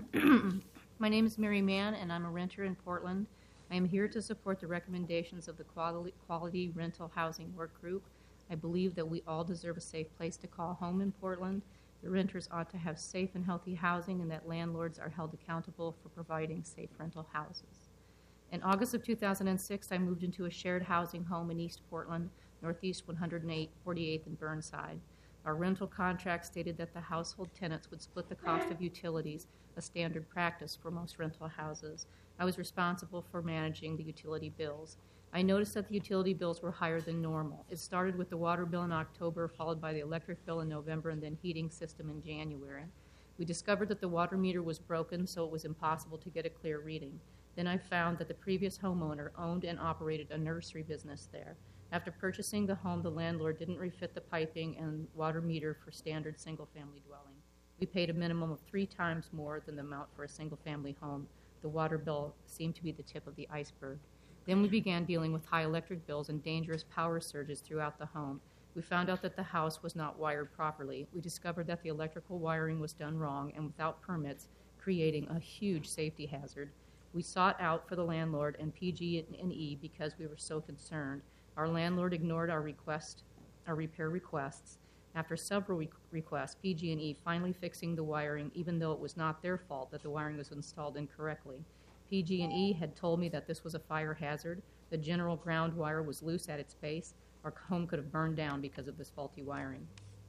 My name is Mary Mann, and I'm a renter in Portland. I am here to support the recommendations of the Quality, Quality Rental Housing Work Group. I believe that we all deserve a safe place to call home in Portland. The renters ought to have safe and healthy housing, and that landlords are held accountable for providing safe rental houses. In August of two thousand six, I moved into a shared housing home in East Portland, Northeast one hundred eight, forty-eighth and Burnside. Our rental contract stated that the household tenants would split the cost of utilities, a standard practice for most rental houses. I was responsible for managing the utility bills. I noticed that the utility bills were higher than normal. It started with the water bill in October, followed by the electric bill in November, and then heating system in January. We discovered that the water meter was broken, so it was impossible to get a clear reading. Then I found that the previous homeowner owned and operated a nursery business there. After purchasing the home, the landlord didn't refit the piping and water meter for standard single-family dwelling. We paid a minimum of three times more than the amount for a single-family home. The water bill seemed to be the tip of the iceberg. Then we began dealing with high electric bills and dangerous power surges throughout the home. We found out that the house was not wired properly. We discovered that the electrical wiring was done wrong and without permits, creating a huge safety hazard. We sought out for the landlord and P G and E because we were so concerned. Our landlord ignored our request, our repair requests. After several re- requests, P G and E finally fixing the wiring, even though it was not their fault that the wiring was installed incorrectly. P G and E had told me that this was a fire hazard. The general ground wire was loose at its base. Our home could have burned down because of this faulty wiring.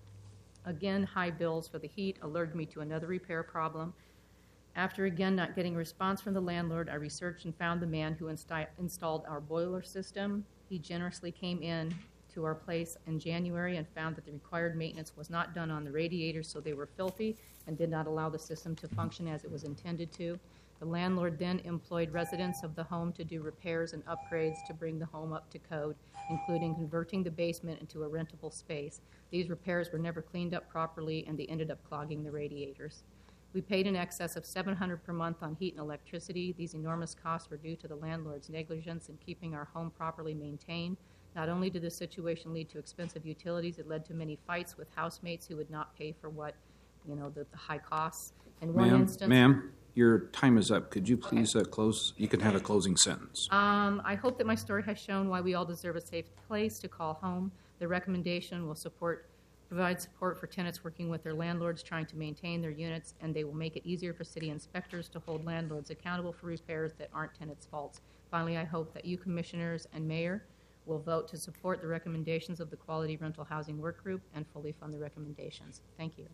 Again, high bills for the heat alerted me to another repair problem. After again not getting a response from the landlord, I researched and found the man who insti- installed our boiler system. He generously came in to our place in January and found that the required maintenance was not done on the radiators, so they were filthy and did not allow the system to function as it was intended to. The landlord then employed residents of the home to do repairs and upgrades to bring the home up to code, including converting the basement into a rentable space. These repairs were never cleaned up properly, and they ended up clogging the radiators. We paid in excess of seven hundred dollars per month on heat and electricity. These enormous costs were due to the landlord's negligence in keeping our home properly maintained. Not only did this situation lead to expensive utilities, it led to many fights with housemates who would not pay for what, you know, the, the high costs. In one Ma'am, instance, ma'am, your time is up. Could you please uh, close? You can have a closing sentence. Um, I hope that my story has shown why we all deserve a safe place to call home. The recommendation will support, provide support for tenants working with their landlords trying to maintain their units, and they will make it easier for city inspectors to hold landlords accountable for repairs that aren't tenants' faults. Finally, I hope that you commissioners and mayor will vote to support the recommendations of the Quality Rental Housing Work Group and fully fund the recommendations. Thank you.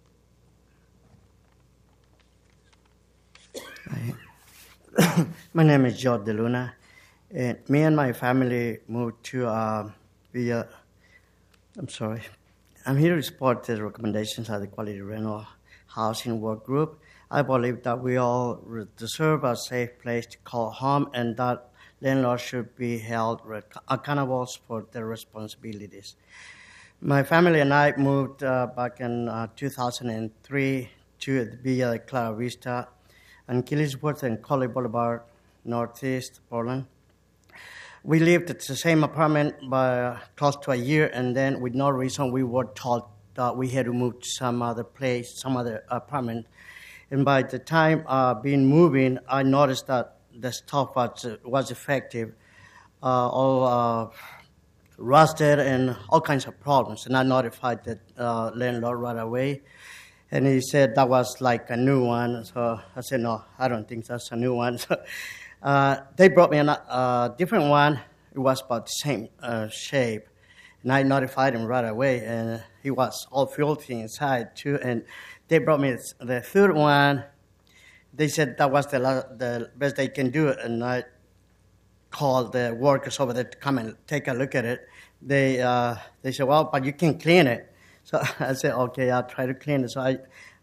Hi. My name is Joe DeLuna. And me and my family moved to uh, via, I'm sorry, I'm here to support the recommendations of the Quality Rental Housing Work Group. I believe that we all deserve a safe place to call home and that landlords should be held accountable for their responsibilities. My family and I moved uh, back in uh, two thousand three to Villa Clara Vista and Killisworth and Collie Boulevard, Northeast Portland. We lived at the same apartment by close to a year, and then with no reason we were told that we had to move to some other place, some other apartment. And by the time uh, being moving, I noticed that the stuff was, was effective, uh, all uh, rusted and all kinds of problems. And I notified the uh, landlord right away. And he said that was like a new one. So I said, no, I don't think that's a new one. So, uh, they brought me a uh, different one. It was about the same uh, shape. And I notified him right away. And he was all filthy inside, too. And they brought me the third one. They said that was the the best they can do, and I called the workers over there to come and take a look at it. They uh, they said, well, but you can clean it. So I said, okay, I'll try to clean it. So I,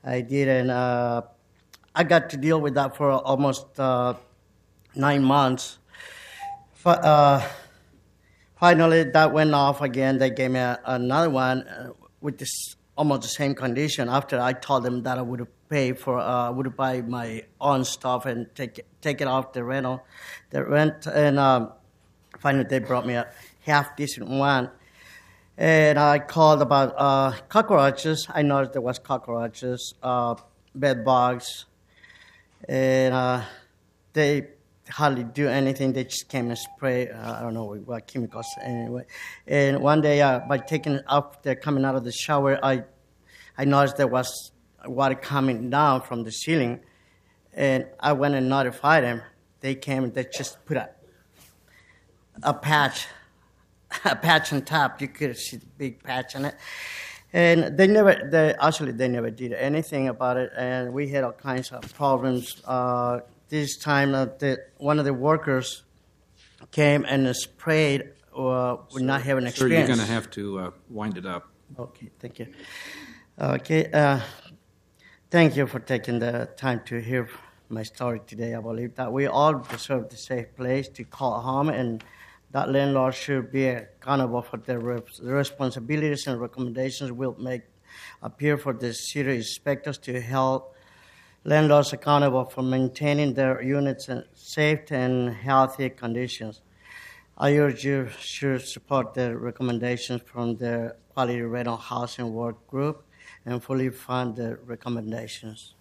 I did, and uh, I got to deal with that for almost uh, nine months. But, uh, finally, that went off again. They gave me a, another one uh, with this almost the same condition. After I told them that I would pay for, uh, would buy my own stuff and take it, take it off the rental, the rent, and um, finally they brought me a half decent one. And I called about uh, cockroaches. I noticed there was cockroaches, uh, bed bugs, and uh, they hardly do anything. They just came and spray, uh, I don't know what chemicals anyway. And one day, uh, by taking it up, they're coming out of the shower, I I noticed there was water coming down from the ceiling. And I went and notified them. They came and they just put a, a patch, a patch on top. You could see the big patch on it. And they never, they actually, they never did anything about it. And we had all kinds of problems. Uh, this time, uh, the, one of the workers came and sprayed uh, with not having experience. Sir, you're going to have to uh, wind it up. Okay, thank you. Okay, uh, thank you for taking the time to hear my story today. I believe that we all deserve a safe place to call home, and that landlords should be accountable for their responsibilities and recommendations will make appear for the city inspectors to hold landlords accountable for maintaining their units in safe and healthy conditions. I urge you to support the recommendations from the Quality Rental Housing Work Group and fully fund the recommendations.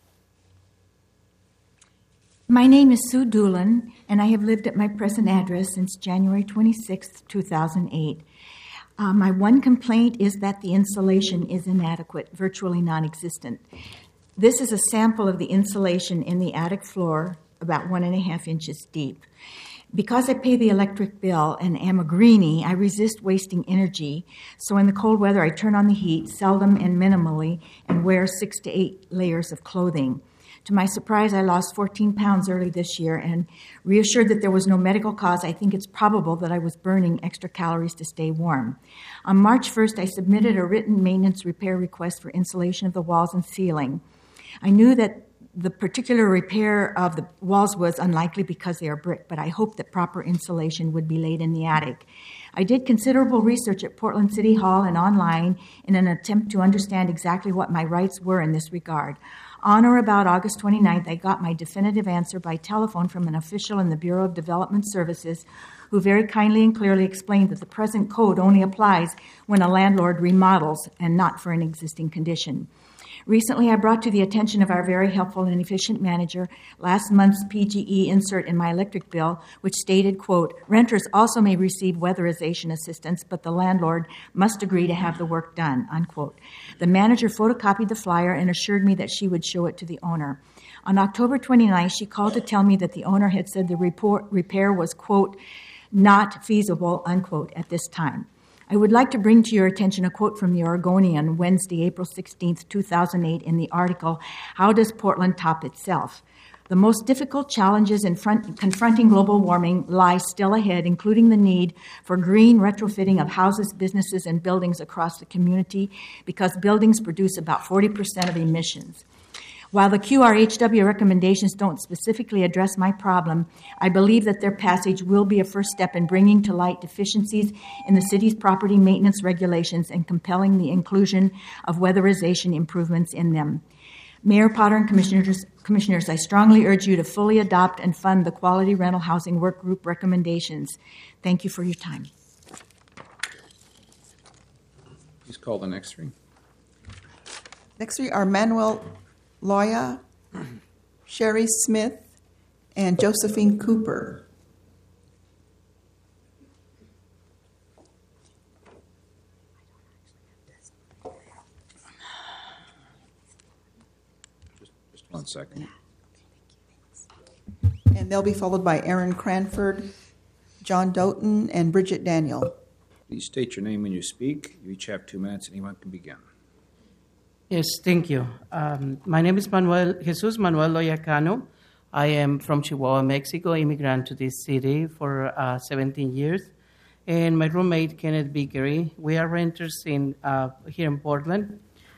My name is Sue Doolin, and I have lived at my present address since January twenty-sixth, two thousand eight. Uh, my one complaint is that the insulation is inadequate, virtually non-existent. This is a sample of the insulation in the attic floor, about one and a half inches deep. Because I pay the electric bill and am a greenie, I resist wasting energy. So in the cold weather, I turn on the heat, seldom and minimally, and wear six to eight layers of clothing. To my surprise, I lost fourteen pounds early this year, and reassured that there was no medical cause, I think it's probable that I was burning extra calories to stay warm. On March first, I submitted a written maintenance repair request for insulation of the walls and ceiling. I knew that the particular repair of the walls was unlikely because they are brick, but I hoped that proper insulation would be laid in the attic. I did considerable research at Portland City Hall and online in an attempt to understand exactly what my rights were in this regard. On or about August twenty-ninth, I got my definitive answer by telephone from an official in the Bureau of Development Services who very kindly and clearly explained that the present code only applies when a landlord remodels and not for an existing condition. Recently, I brought to the attention of our very helpful and efficient manager last month's P G E insert in my electric bill, which stated, quote, renters also may receive weatherization assistance, but the landlord must agree to have the work done, unquote. The manager photocopied the flyer and assured me that she would show it to the owner. On October twenty-ninth, she called to tell me that the owner had said the report, repair was, quote, not feasible, unquote, at this time. I would like to bring to your attention a quote from the Oregonian, Wednesday, April sixteenth, two thousand eight, in the article, How Does Portland Top Itself? The most difficult challenges in front, confronting global warming lie still ahead, including the need for green retrofitting of houses, businesses, and buildings across the community, because buildings produce about forty percent of emissions. While the Q R H W recommendations don't specifically address my problem, I believe that their passage will be a first step in bringing to light deficiencies in the city's property maintenance regulations and compelling the inclusion of weatherization improvements in them. Mayor Potter and Commissioners, Commissioners, I strongly urge you to fully adopt and fund the Quality Rental Housing Work Group recommendations. Thank you for your time. Please call the next three. Next three are Manuel Loya, Sherry Smith, and Josephine Cooper. Just, just one second. And they'll be followed by Aaron Cranford, John Doughton, and Bridget Daniel. Please state your name when you speak. You each have two minutes. Anyone can begin. Yes, thank you. Um, my name is Manuel Jesus Manuel Loyacano. I am from Chihuahua, Mexico, immigrant to this city for uh, seventeen years. And my roommate, Kenneth Vickery, we are renters in uh, here in Portland.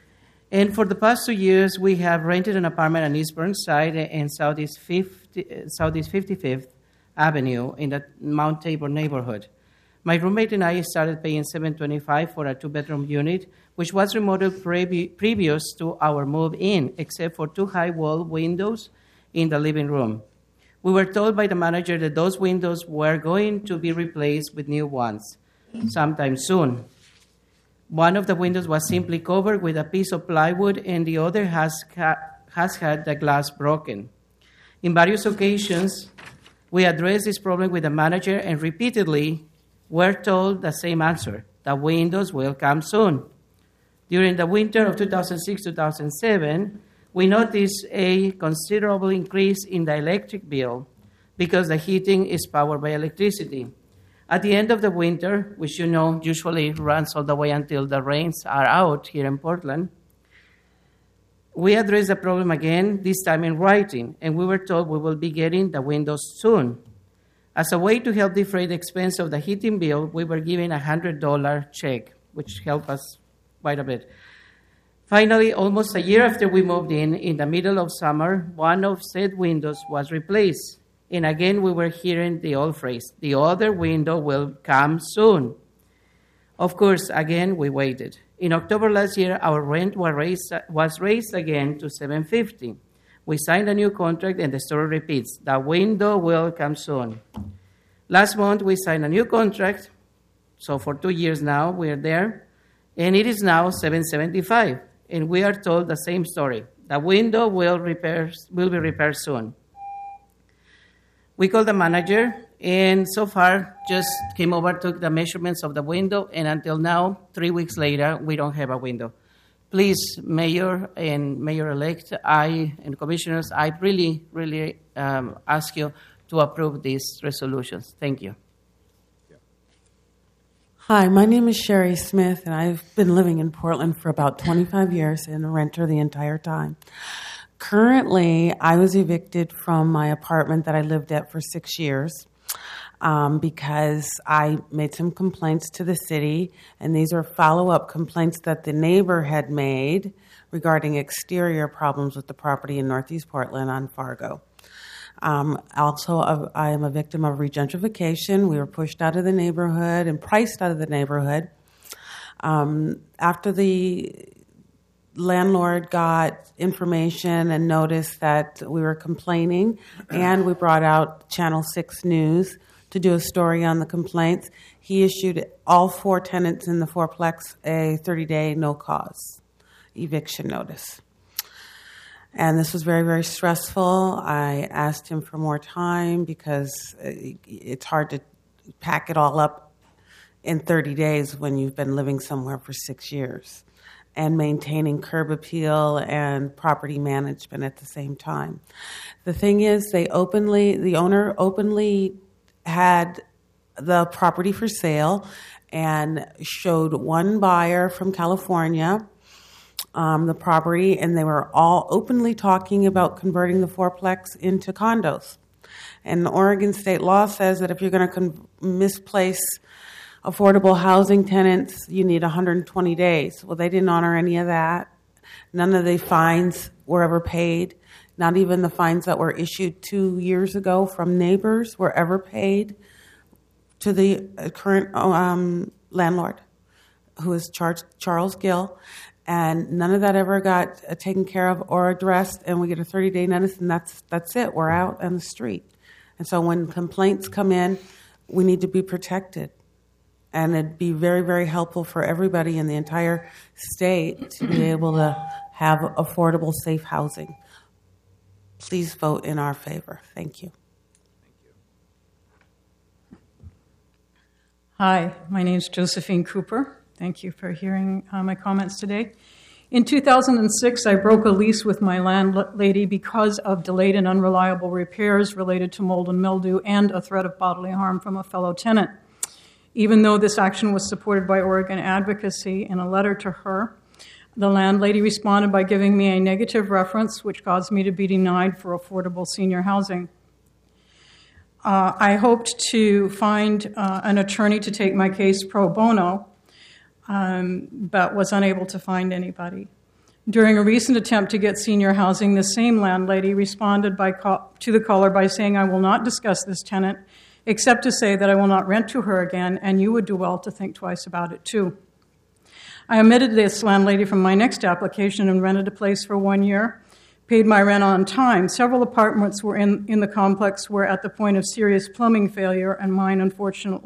And for the past two years, we have rented an apartment on East Burnside and Southeast, fifty, Southeast fifty-fifth Avenue in the Mount Tabor neighborhood. My roommate and I started paying seven hundred twenty-five dollars for a two-bedroom unit, which was remodeled pre- previous to our move-in, except for two high-wall windows in the living room. We were told by the manager that those windows were going to be replaced with new ones sometime soon. One of the windows was simply covered with a piece of plywood, and the other has, ca- has had the glass broken. In various occasions, we addressed this problem with the manager and repeatedly were told the same answer: the windows will come soon. During the winter of two thousand six to two thousand seven, we noticed a considerable increase in the electric bill because the heating is powered by electricity. At the end of the winter, which you know usually runs all the way until the rains are out here in Portland, we addressed the problem again, this time in writing, and we were told we will be getting the windows soon. As a way to help defray the expense of the heating bill, we were given a one hundred dollars check, which helped us quite a bit. Finally, almost a year after we moved in, in the middle of summer, one of said windows was replaced. And again, we were hearing the old phrase, the other window will come soon. Of course, again, we waited. In October last year, our rent was raised, was raised again to seven hundred fifty dollars. We signed a new contract, and the story repeats, the window will come soon. Last month, we signed a new contract, so for two years now, we're there, and it is now seven hundred seventy-five dollars, and we are told the same story. The window will, repair, will be repaired soon. We called the manager, and so far just came over, took the measurements of the window, and until now, three weeks later, we don't have a window. Please, Mayor and Mayor-elect, I and Commissioners, I really, really um, ask you to approve these resolutions. Thank you. Hi, my name is Sherry Smith, and I've been living in Portland for about twenty-five years and a renter the entire time. Currently, I was evicted from my apartment that I lived at for six years um, because I made some complaints to the city, and these are follow-up complaints that the neighbor had made regarding exterior problems with the property in Northeast Portland on Fargo. Um, also, uh, I am a victim of regentrification. We were pushed out of the neighborhood and priced out of the neighborhood. Um, after the landlord got information and noticed that we were complaining, and we brought out Channel six News to do a story on the complaints, he issued all four tenants in the fourplex a thirty-day no-cause eviction notice. And this was very, very stressful. I asked him for more time because it's hard to pack it all up in thirty days when you've been living somewhere for six years and maintaining curb appeal and property management at the same time. The thing is, they openly, the owner openly had the property for sale and showed one buyer from California Um, the property, and they were all openly talking about converting the fourplex into condos. And the Oregon state law says that if you're going to con- misplace affordable housing tenants, you need one hundred twenty days. Well, they didn't honor any of that. None of the fines were ever paid. Not even the fines that were issued two years ago from neighbors were ever paid to the current um, landlord, who is Char- Charles Gill. And none of that ever got uh, taken care of or addressed, and we get a thirty-day notice, and that's that's it. We're out on the street. And so when complaints come in, we need to be protected. And it'd be very, very helpful for everybody in the entire state to be able to have affordable, safe housing. Please vote in our favor. Thank you. Hi, my name is Josephine Cooper. Thank you for hearing uh, my comments today. In two thousand six, I broke a lease with my landlady because of delayed and unreliable repairs related to mold and mildew and a threat of bodily harm from a fellow tenant. Even though this action was supported by Oregon Advocacy, in a letter to her, the landlady responded by giving me a negative reference, which caused me to be denied for affordable senior housing. Uh, I hoped to find uh, an attorney to take my case pro bono, Um, but was unable to find anybody. During a recent attempt to get senior housing, the same landlady responded by call, to the caller by saying, "I will not discuss this tenant, except to say that I will not rent to her again, and you would do well to think twice about it too." I omitted this landlady from my next application and rented a place for one year, paid my rent on time. Several apartments were in, in the complex were at the point of serious plumbing failure, and mine, unfortunately,